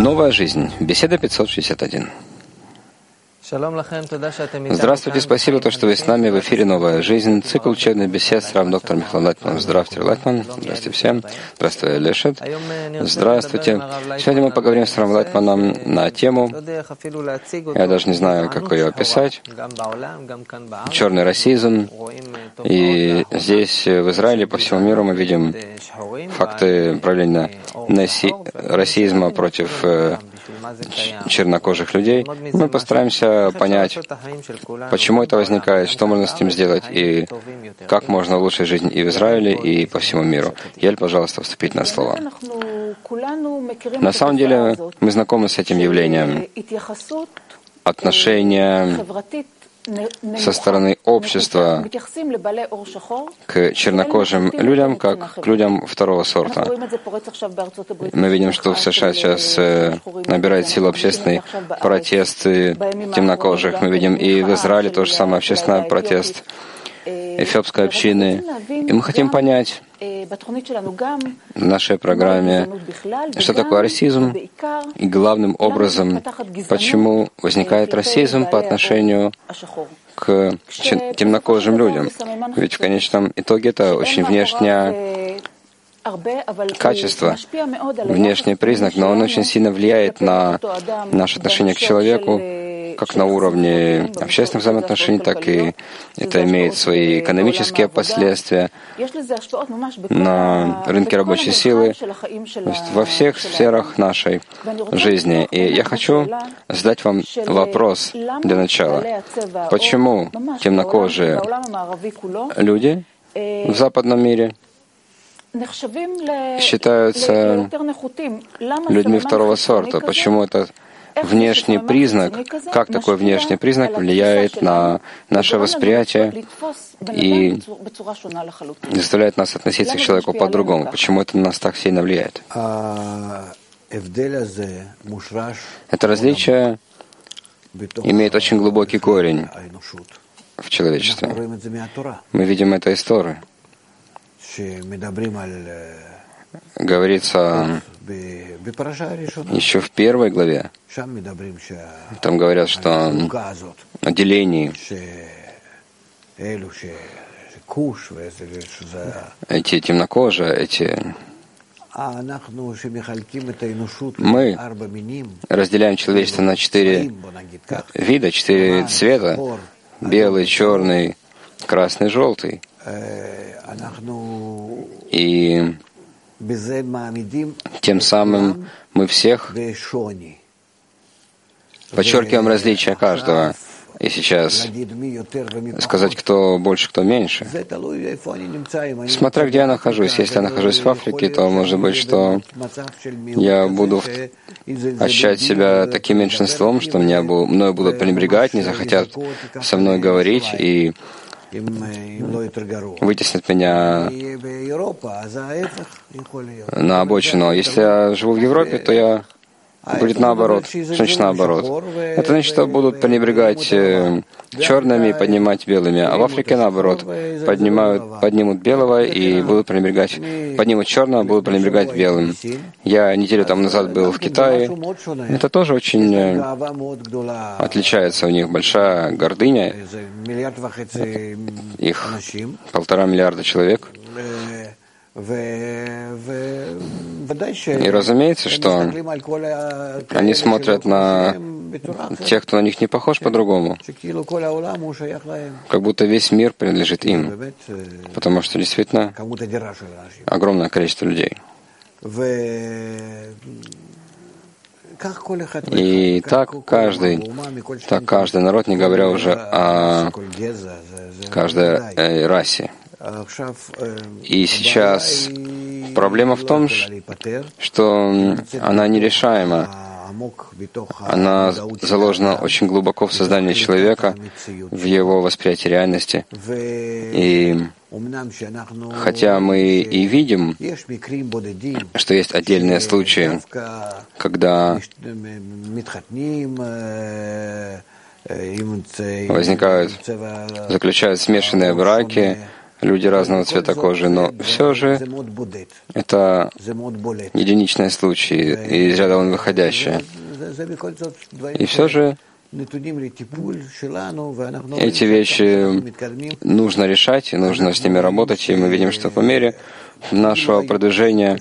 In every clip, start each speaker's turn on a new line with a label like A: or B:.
A: Новая жизнь. Беседа 561. Здравствуйте, спасибо, что вы с нами в эфире «Новая жизнь», цикл учебных бесед с равдоктором Михаилом Лайтманом. Здравствуйте, Лайтман. Здравствуйте всем. Здравствуйте, Лешет. Здравствуйте. Сегодня мы поговорим с Равом Лайтманом на тему, я даже не знаю, как ее описать, черный расизм. И здесь, в Израиле, по всему миру, мы видим факты проявления расизма против чернокожих людей. Мы постараемся понять, почему это возникает, что можно с этим сделать и как можно улучшить жизнь и в Израиле, и по всему миру. Ель, пожалуйста, вступительное слово. На самом деле мы знакомы с этим явлением. Отношения со стороны общества к чернокожим людям, как к людям второго сорта. Мы видим, что в США сейчас набирает силу общественный протест темнокожих. Мы видим и в Израиле тоже самое общественный протест эфиопской общины. И мы хотим понять в нашей программе, что такое расизм, и главным образом, почему возникает расизм по отношению к темнокожим людям. Ведь в конечном итоге это очень внешнее качество, внешний признак, но он очень сильно влияет на наше отношение к человеку, как на уровне общественных взаимоотношений, так и это имеет свои экономические последствия на рынке рабочей силы, то есть во всех сферах нашей жизни. И я хочу задать вам вопрос для начала. Почему темнокожие люди в западном мире считаются людьми второго сорта? Почему это внешний признак, как такой внешний признак влияет на наше восприятие и заставляет нас относиться к человеку по-другому? Почему это на нас так сильно влияет? Это различие имеет очень глубокий корень в человечестве. Мы видим это из Торы. Говорится еще в первой главе. Там говорят, что о делении эти темнокожие, мы разделяем человечество на 4 вида, 4 цвета: белый, черный, красный, желтый. И тем самым мы всех подчеркиваем различия каждого. И сейчас сказать, кто больше, кто меньше. Смотря где я нахожусь. Если я нахожусь в Африке, то может быть, что я буду ощущать себя таким меньшинством, что мною будут пренебрегать, не захотят со мной говорить и вытеснят меня на обочину. А если я живу в Европе, то будет наоборот. Что значит наоборот? Это значит, что будут пренебрегать черными и поднимать белыми. А в Африке наоборот. Поднимут белого и будут пренебрегать. Поднимут черного, будут пренебрегать белым. Я неделю тому назад был в Китае. Это тоже очень отличается. У них большая гордыня. Их 1,5 миллиарда человек. И разумеется, что они смотрят на тех, кто на них не похож, по-другому. Как будто весь мир принадлежит им. Потому что действительно огромное количество людей. И так каждый народ, не говоря уже о каждой расе. И сейчас проблема в том, что она нерешаема. Она заложена очень глубоко в сознании человека, в его восприятии реальности. И хотя мы и видим, что есть отдельные случаи, когда заключают смешанные браки, люди разного цвета кожи, но все же это единичные случаи, и из ряда вон выходящие. И все же эти вещи нужно решать, и нужно с ними работать, и мы видим, что по мере нашего продвижения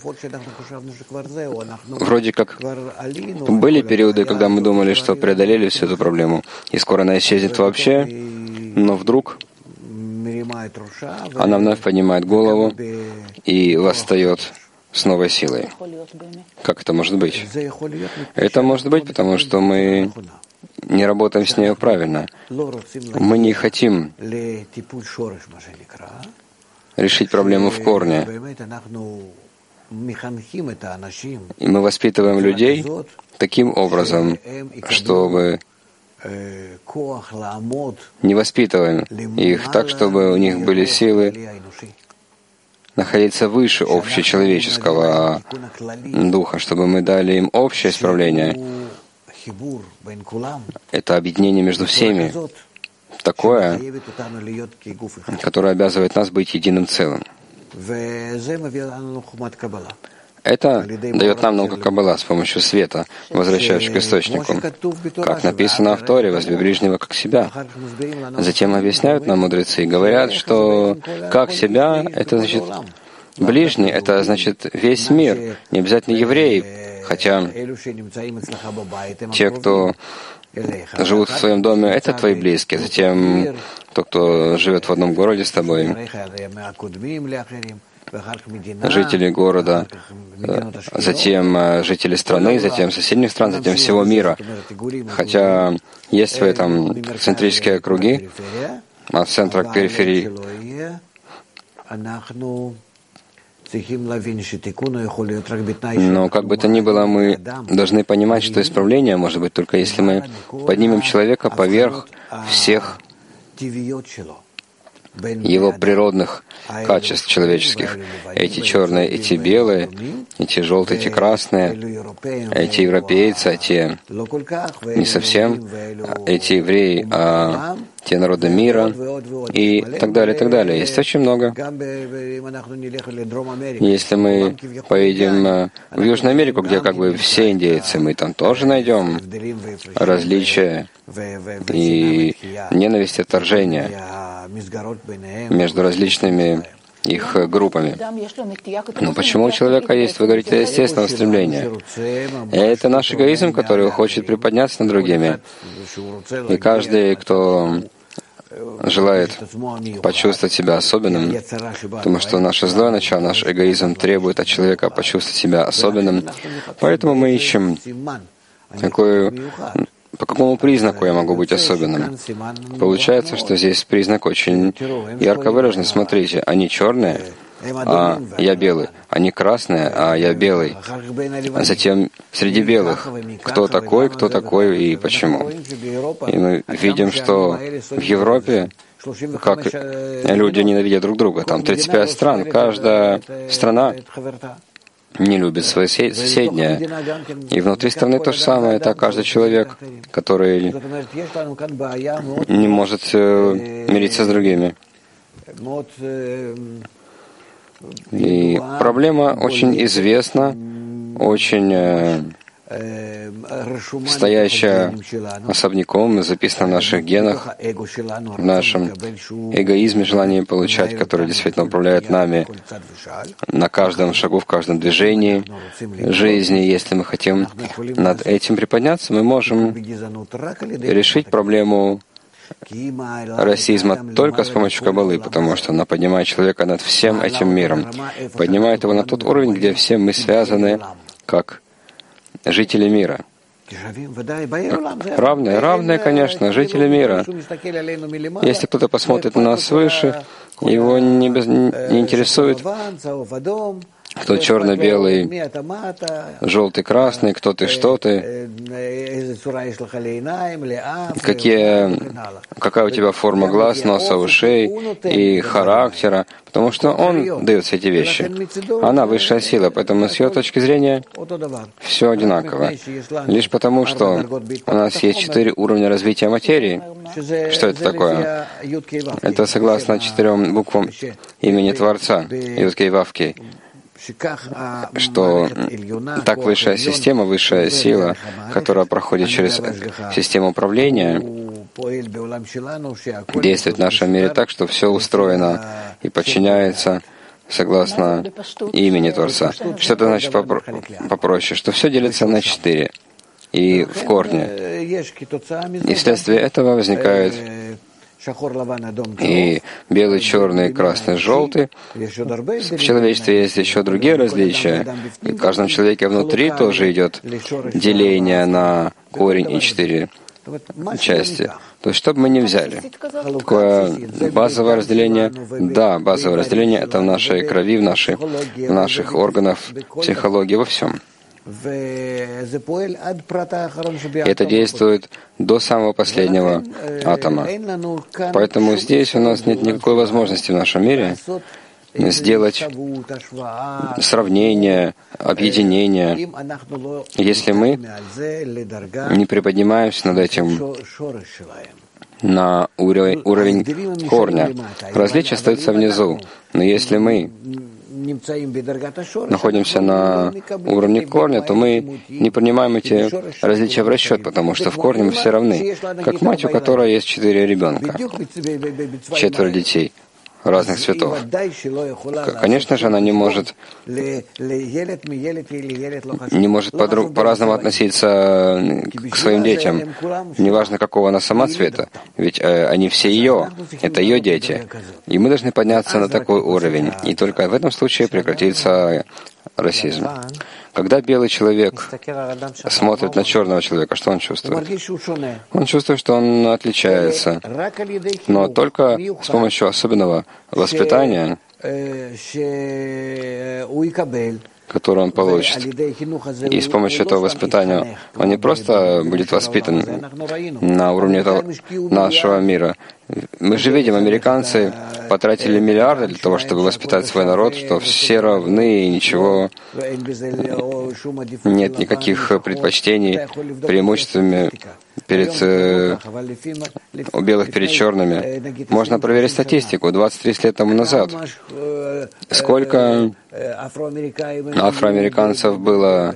A: вроде как были периоды, когда мы думали, что преодолели всю эту проблему, и скоро она исчезнет вообще, но вдруг она вновь поднимает голову и восстает с новой силой. Как это может быть? Это может быть, потому что мы не работаем с нею правильно. Мы не хотим решить проблему в корне. И мы воспитываем людей таким образом, чтобы не воспитываем их так, чтобы у них были силы находиться выше общечеловеческого духа, чтобы мы дали им общее исправление. Это объединение между всеми, такое, которое обязывает нас быть единым целым. Это дает нам наука Каббала с помощью света, возвращающего к источнику. Как написано в Торе, возлюби ближнего как себя. Затем объясняют нам мудрецы и говорят, что как себя, это значит ближний, это значит весь мир, не обязательно евреи, хотя те, кто живут в своем доме, это твои близкие. Затем тот, кто живет в одном городе с тобой, жители города, затем жители страны, затем соседних стран, затем всего мира. Хотя есть в этом центрические круги, от центра к периферии. Но как бы то ни было, мы должны понимать, что исправление может быть только если мы поднимем человека поверх всех его природных качеств человеческих. Эти черные, эти белые, эти желтые, эти красные, эти европейцы, а те не совсем, эти евреи, а те народы мира и так далее, и так далее. Есть очень много. Если мы поедем в Южную Америку, где как бы все индейцы, мы там тоже найдем различия и ненависть и отторжение между различными их группами. Но почему у человека есть, вы говорите, естественное стремление? Это наш эгоизм, который хочет приподняться над другими. И каждый, кто желает почувствовать себя особенным, потому что наше злое начало, наш эгоизм требует от человека почувствовать себя особенным. Поэтому мы ищем по какому признаку я могу быть особенным? Получается, что здесь признак очень ярко выраженный. Смотрите, они черные, а я белый. Они красные, а я белый. А затем среди белых кто такой и почему. И мы видим, что в Европе как люди ненавидят друг друга. Там 35 стран. Каждая страна не любит свои соседние. И внутри страны то же самое. Это каждый человек, который не может мириться с другими. И проблема очень известна, очень стоящая особняком, записана в наших генах, в нашем эгоизме, желании получать, который действительно управляет нами на каждом шагу, в каждом движении жизни. Если мы хотим над этим приподняться, мы можем решить проблему расизма только с помощью Каббалы, потому что она поднимает человека над всем этим миром, поднимает его на тот уровень, где все мы связаны как жители мира. Равные, конечно, жители мира. Если кто-то посмотрит на нас свыше, его не интересует, кто черно-белый, желтый, красный, кто ты, что ты, какая у тебя форма глаз, носа, ушей и характера, потому что он дает все эти вещи. Она высшая сила, поэтому с ее точки зрения все одинаково. Лишь потому, что у нас есть 4 уровня развития материи. Что это такое? Это согласно 4 буквам имени Творца, Юд-Кей Вав-Кей, что так высшая система, высшая сила, которая проходит через систему управления, действует в нашем мире так, что все устроено и подчиняется согласно имени Творца. Что это значит попроще? Что все делится на 4 и в корне. И вследствие этого возникает и белый, черный, красный, желтый. В человечестве есть еще другие различия. И в каждом человеке внутри тоже идет деление на корень и 4 части. То есть, что бы мы ни взяли, такое базовое разделение, да, базовое разделение — это в нашей крови, в наших органах, психологии, во всем. И это действует до самого последнего атома. Поэтому здесь у нас нет никакой возможности в нашем мире сделать сравнение, объединение, если мы не приподнимаемся над этим на уровень корня. Различие остается внизу. Но если мы находимся на уровне корня, то мы не принимаем эти различия в расчет, потому что в корне мы все равны. Как мать, у которой есть 4 ребенка, 4 детей разных цветов. Конечно же, она не может по-разному относиться к своим детям, неважно какого она сама цвета, ведь они все ее, это ее дети. И мы должны подняться на такой уровень, и только в этом случае прекратится расизм. Когда белый человек смотрит на черного человека, что он чувствует? Он чувствует, что он отличается, но только с помощью особенного воспитания, которое он получит. И с помощью этого воспитания он не просто будет воспитан на уровне нашего мира. Мы же видим, американцы потратили миллиарды для того, чтобы воспитать свой народ, что все равны и ничего, нет никаких предпочтений, преимуществами у белых перед черными. Можно проверить статистику. 20-30 лет тому назад. Сколько афроамериканцев было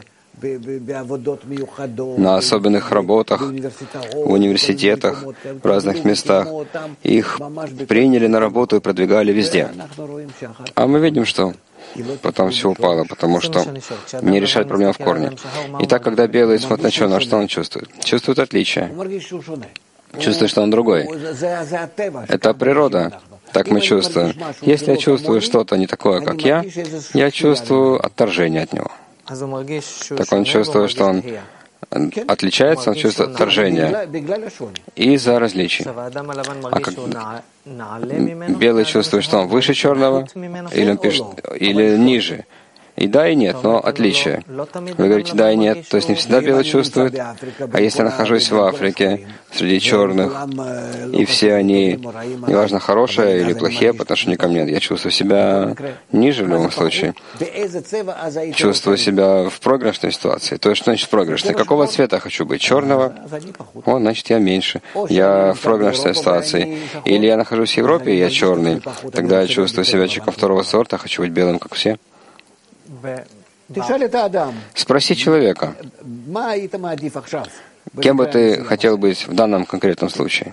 A: на особенных работах, в университетах, в разных местах. Их приняли на работу и продвигали везде. А мы видим, что потом все упало, потому что не решать проблему в корне. Итак, когда белый смотрит на черного, что он чувствует? Чувствует отличие. Чувствует, что он другой. Это природа. Так мы чувствуем. Если я чувствую что-то не такое, как я чувствую отторжение от него. Так он чувствует, что он отличается, он чувствует отторжение из-за различий. А как белый чувствует, что он выше черного, или ниже. И да, и нет, но отличие. Вы говорите да и нет, то есть не всегда белый чувствует. А если я нахожусь в Африке, среди черных, и все они, неважно, хорошие или плохие по отношению ко мне, я чувствую себя ниже в любом случае. Чувствую себя в проигрышной ситуации. То есть что значит проигрышной? Какого цвета я хочу быть? Черного? О, значит, я меньше. Я в проигрышной ситуации. Или я нахожусь в Европе, и я черный. Тогда я чувствую себя человеком второго сорта, хочу быть белым, как все. Спроси человека, кем бы ты хотел быть в данном конкретном случае.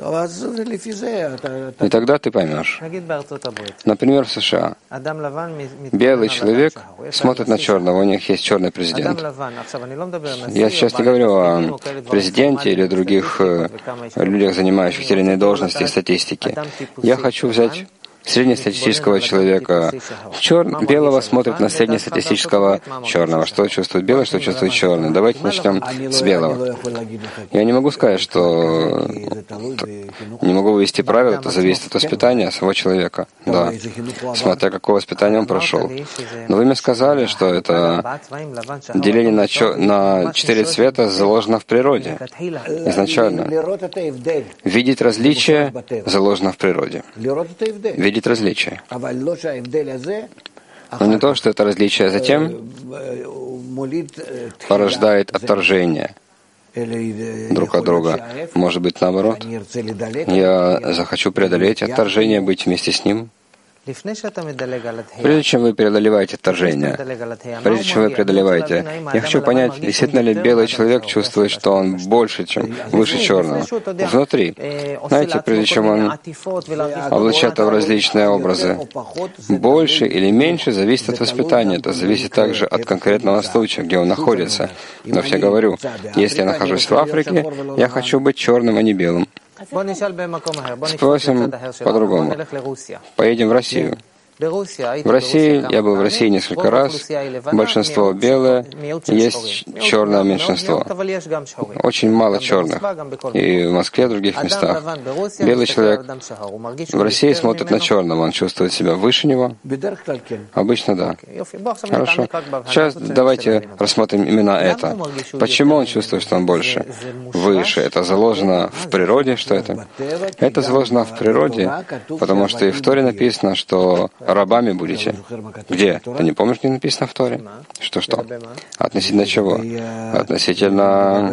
A: И тогда ты поймешь. Например, в США. Белый человек смотрит на черного, у них есть черный президент. Я сейчас не говорю о президенте или других людях, занимающих те или иные должности и статистики. Я хочу взять среднестатистического человека белого смотрит на среднестатистического черного. Что чувствует белый, что чувствует черный. Давайте начнем с белого. Я не могу сказать, что не могу вывести правила, это зависит от воспитания самого человека. Да, смотря какое воспитание он прошел. Но вы мне сказали, что это деление на 4 цвета заложено в природе изначально. Видеть различия заложено в природе. Видеть различия. Но не то, что это различие затем порождает отторжение друг от друга. Может быть, наоборот. Я захочу преодолеть отторжение, быть вместе с ним. Прежде чем вы преодолеваете отторжение, прежде чем вы преодолеваете, я хочу понять, действительно ли белый человек чувствует, что он больше, чем выше черного, внутри. Знаете, прежде чем он облачается в различные образы, больше или меньше зависит от воспитания. Это зависит также от конкретного случая, где он находится. Но я говорю, если я нахожусь в Африке, я хочу быть черным, а не белым. Спросим по-другому. Поедем в Россию. В России, я был в России несколько раз, большинство белое, есть черное меньшинство. Очень мало черных. И в Москве, и в других местах. Белый человек в России смотрит на черного, он чувствует себя выше него. Обычно да. Хорошо. Сейчас давайте рассмотрим именно это. Почему он чувствует, что он больше? Выше. Это заложено в природе, что это? Это заложено в природе, потому что и в Торе написано, что рабами будете. Где? Ты не помнишь, где написано в Торе? Что? Относительно чего? Относительно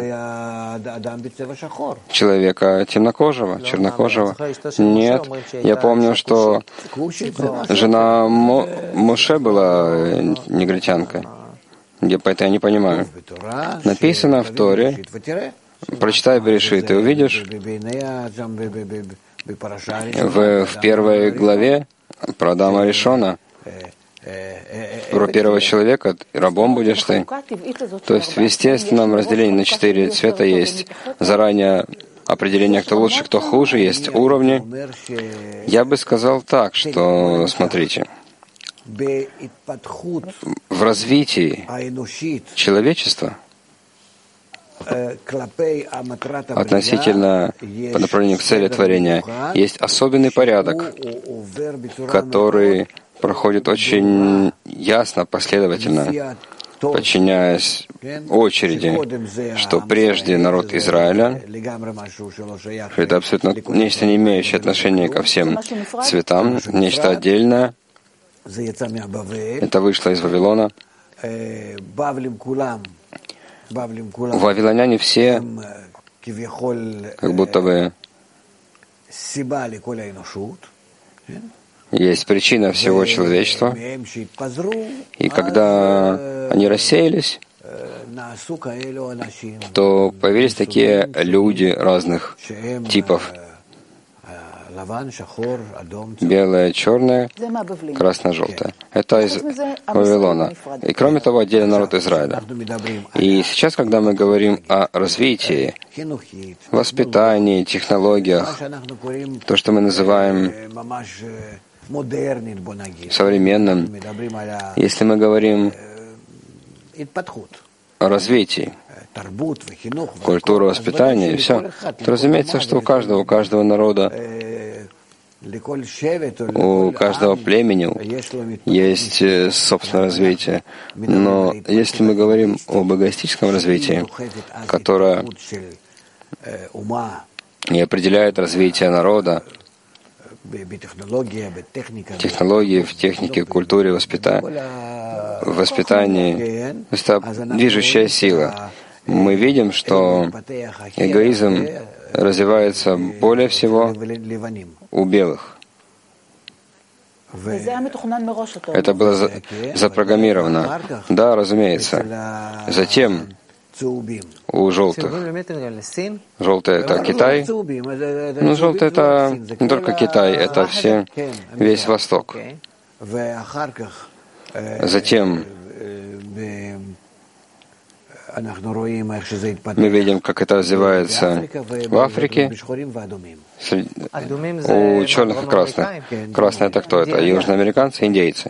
A: человека темнокожего, чернокожего? Нет. Я помню, что жена Моше была негритянкой. Поэтому я не понимаю. Написано в Торе, прочитай Берешит, и увидишь в первой главе про Адама Ришона, про первого человека, рабом будешь ты. То есть в естественном разделении на 4 цвета есть заранее определение, кто лучше, кто хуже, есть уровни. Я бы сказал так, что, смотрите, в развитии человечества относительно по направлению к цели творения есть особенный порядок, который проходит очень ясно, последовательно, подчиняясь очереди, что прежде народ Израиля, это абсолютно нечто не имеющее отношения ко всем цветам, нечто отдельное, это вышло из Вавилона. Вавилоняне все как будто бы есть причина всего человечества. И когда они рассеялись, то появились такие люди разных типов. Белое, черное, красно-желтое. Это из Вавилона. И кроме того, отдельный народ Израиля. И сейчас, когда мы говорим о развитии, воспитании, технологиях, то, что мы называем современным, если мы говорим о развитии, культура воспитания и все, то разумеется, что у каждого народа, у каждого племени есть собственное развитие. Но если мы говорим об эгоистическом развитии, которое и определяет развитие народа, технологии, в технике, культуре, воспитании, это движущая сила. Мы видим, что эгоизм развивается более всего у белых. Это было запрограммировано. Да, разумеется. Затем у желтых. Желтый — это Китай. Ну, желтый — это не только Китай, это весь Восток. Затем Мы видим, как это развивается в Африке, у черных и красных. Красные — это кто? Это южноамериканцы, индейцы.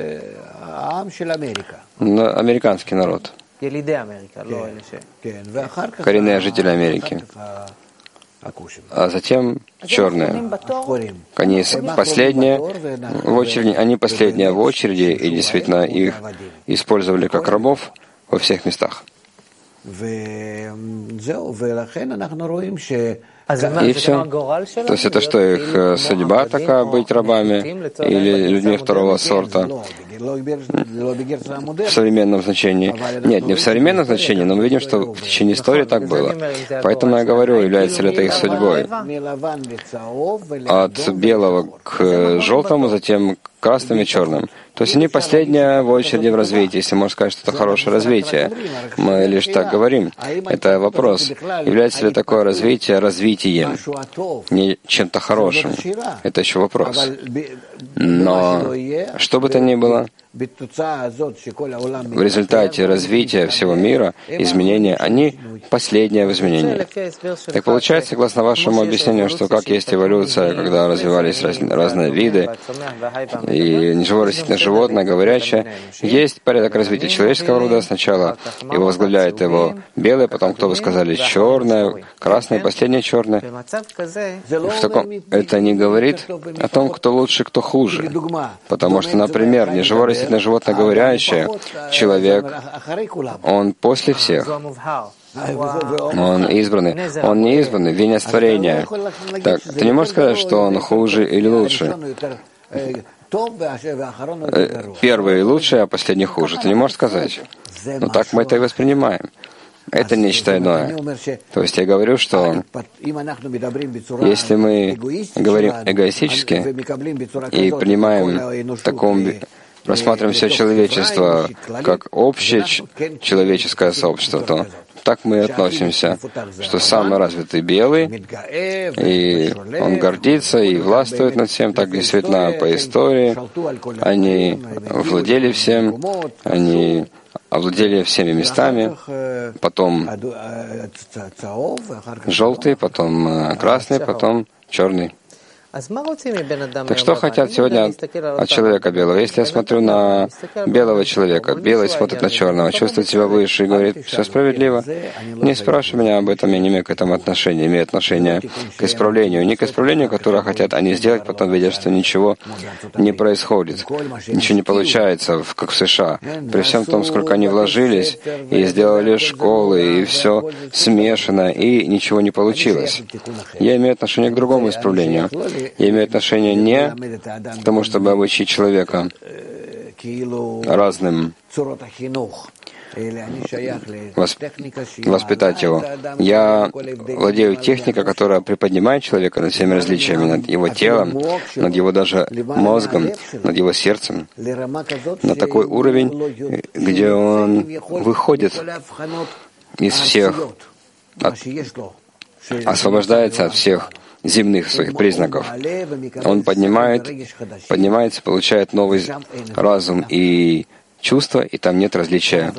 A: Американский народ. Коренные жители Америки. А затем черные. Они последние в очереди, и действительно их использовали как рабов во всех местах. И все. То есть это что, их судьба такая быть рабами или людьми второго сорта? В современном значении. Нет, не в современном значении, но мы видим, что в течение истории так было. Поэтому я говорю, является ли это их судьбой. От белого к желтому, затем к красным и черным. То есть они последние в очереди в развитии, если можно сказать, что это хорошее развитие. Мы лишь так говорим. Это вопрос. Является ли такое развитие развитием, не чем-то хорошим? Это еще вопрос. Но что бы то ни было, в результате развития всего мира, изменения, они последние в изменении. Так получается, согласно вашему объяснению, что как есть эволюция, когда развивались разные виды, и неживое растительное животное, говорящее, есть порядок развития человеческого рода. Сначала его возглавляет его белое, потом, кто вы сказали, черное, красное, последнее черное. Это не говорит о том, кто лучше, кто хуже. Потому что, например, неживое растительное животное, говорящее, человек, он после всех. Он избранный. Он не избранный, венец творения. Так, ты не можешь сказать, что он хуже или лучше. Первый лучше, а последний хуже. Ты не можешь сказать. Но так мы это и воспринимаем. Это нечто иное. То есть я говорю, что если мы говорим эгоистически и принимаем рассматриваем все человечество как общее человеческое сообщество, то так мы и относимся, что самый развитый белый, и он гордится и властвует над всем, так действительно по истории. Они владели всем, они овладели всеми местами, потом желтый, потом красный, потом черный. Так что хотят сегодня от человека белого? Если я смотрю на белого человека, белый смотрит на черного, чувствует себя выше и говорит, все справедливо, не спрашивай меня об этом, я не имею к этому отношения, имею отношение к исправлению. Не к исправлению, которое хотят они сделать, потом видят, что ничего не происходит, ничего не получается, как в США. При всем том, сколько они вложились и сделали школы, и все смешано, и ничего не получилось. Я имею отношение к другому исправлению. Я имею отношение не к тому, чтобы обучить человека разным, воспитать его. Я владею техникой, которая приподнимает человека над всеми различиями, над его телом, над его даже мозгом, над его сердцем, на такой уровень, где он выходит из всех, освобождается от всех земных своих признаков. Он поднимается, получает новый разум и чувства, и там нет различия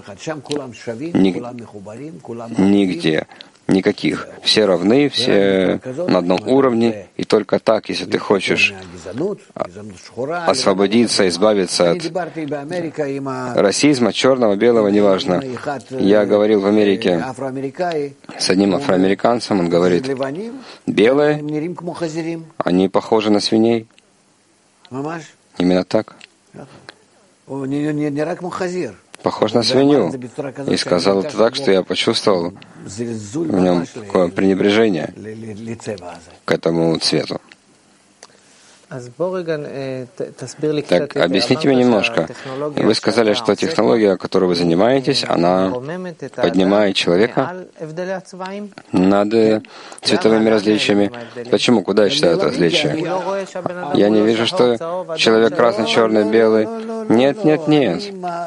A: нигде, никаких. Все равны, все на одном уровне, и только так, если ты хочешь освободиться, избавиться от расизма, черного, белого, неважно. Я говорил в Америке с одним афроамериканцем, он говорит, белые, они похожи на свиней. Именно так. Похож на свинью. И сказал это так, что я почувствовал в нем такое пренебрежение к этому цвету. Так, объясните мне немножко. Вы сказали, что технология, которой вы занимаетесь, она поднимает человека над цветовыми различиями. Почему? Куда считают различия? Я не вижу, что человек красный, черный, белый, Нет, нет, нет.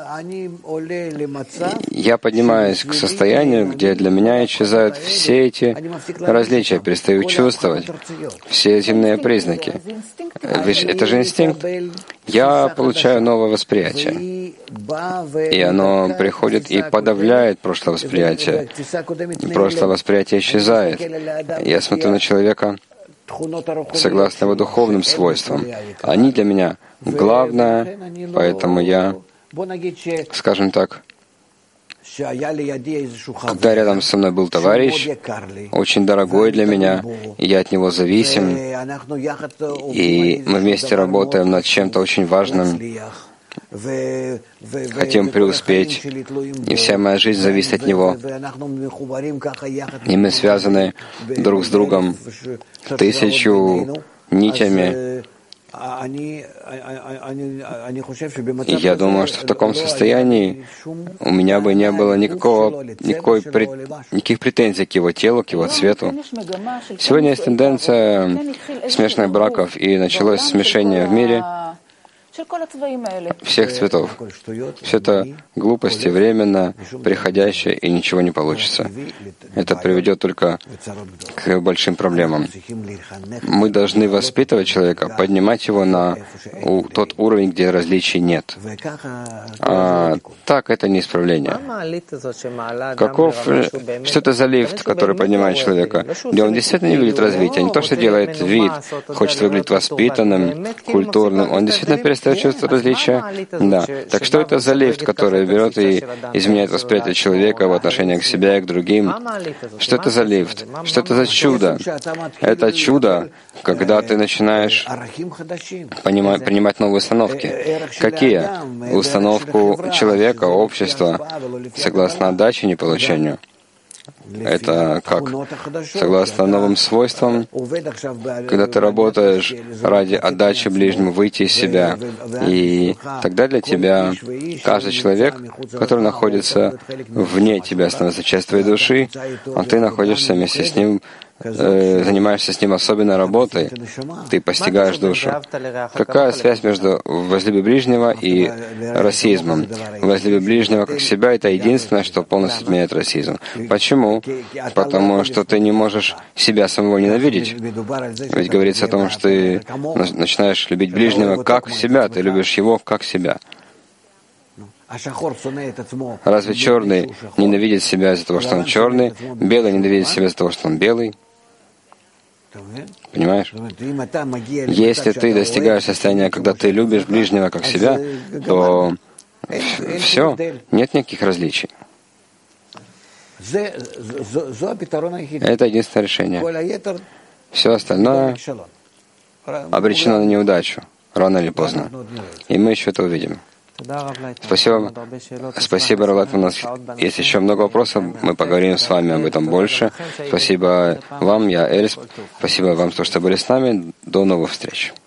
A: Я поднимаюсь к состоянию, где для меня исчезают все эти различия, перестаю чувствовать все земные признаки. Ведь это же инстинкт. Я получаю новое восприятие. И оно приходит и подавляет прошлое восприятие. Прошлое восприятие исчезает. Я смотрю на человека согласно его духовным свойствам. Они для меня главное, поэтому я, скажем так, когда рядом со мной был товарищ, очень дорогой для меня, и я от него зависим, и мы вместе работаем над чем-то очень важным, хотим преуспеть, и вся моя жизнь зависит от него. И мы связаны друг с другом 1000 нитями. И я думаю, что в таком состоянии у меня бы не было никаких претензий к его телу, к его цвету. Сегодня есть тенденция смешанных браков, и началось смешение в мире всех цветов. Все это глупости, временно, приходящее, и ничего не получится. Это приведет только к большим проблемам. Мы должны воспитывать человека, поднимать его на тот уровень, где различий нет. А так это не исправление. Что это за лифт, который поднимает человека? Где он действительно не видит развития, не то, что делает вид, хочет выглядеть воспитанным, культурным, он действительно перестает чувствовать различия. Да. Так что это за лифт, который берет и изменяет восприятие человека в отношении к себе и к другим? Что это за лифт? Что это за чудо? Это чудо, когда ты начинаешь принимать новые установки. Какие? Установку человека, общества, согласно отдаче, не получению. Это как? Согласно новым свойствам, когда ты работаешь ради отдачи ближнему, выйти из себя, и тогда для тебя каждый человек, который находится вне тебя, становится частью твоей души, а ты находишься вместе с ним, занимаешься с ним особенной работой, ты постигаешь душу. Какая связь между возлюби ближнего и расизмом? Возлюби ближнего как себя — это единственное, что полностью отменяет расизм. Почему? Потому что ты не можешь себя самого ненавидеть. Ведь говорится о том, что ты начинаешь любить ближнего как себя, ты любишь его как себя. Разве черный ненавидит себя из-за того, что он черный, белый ненавидит себя из-за того, что он белый? Понимаешь? Если ты достигаешь состояния, когда ты любишь ближнего как себя, то все, нет никаких различий. Это единственное решение. Все остальное обречено на неудачу, рано или поздно. И мы еще это увидим. Спасибо. Спасибо, Рав Лайтман. У нас есть еще много вопросов. Мы поговорим с вами об этом больше. Спасибо вам, я Элис. Спасибо вам, что были с нами. До новых встреч.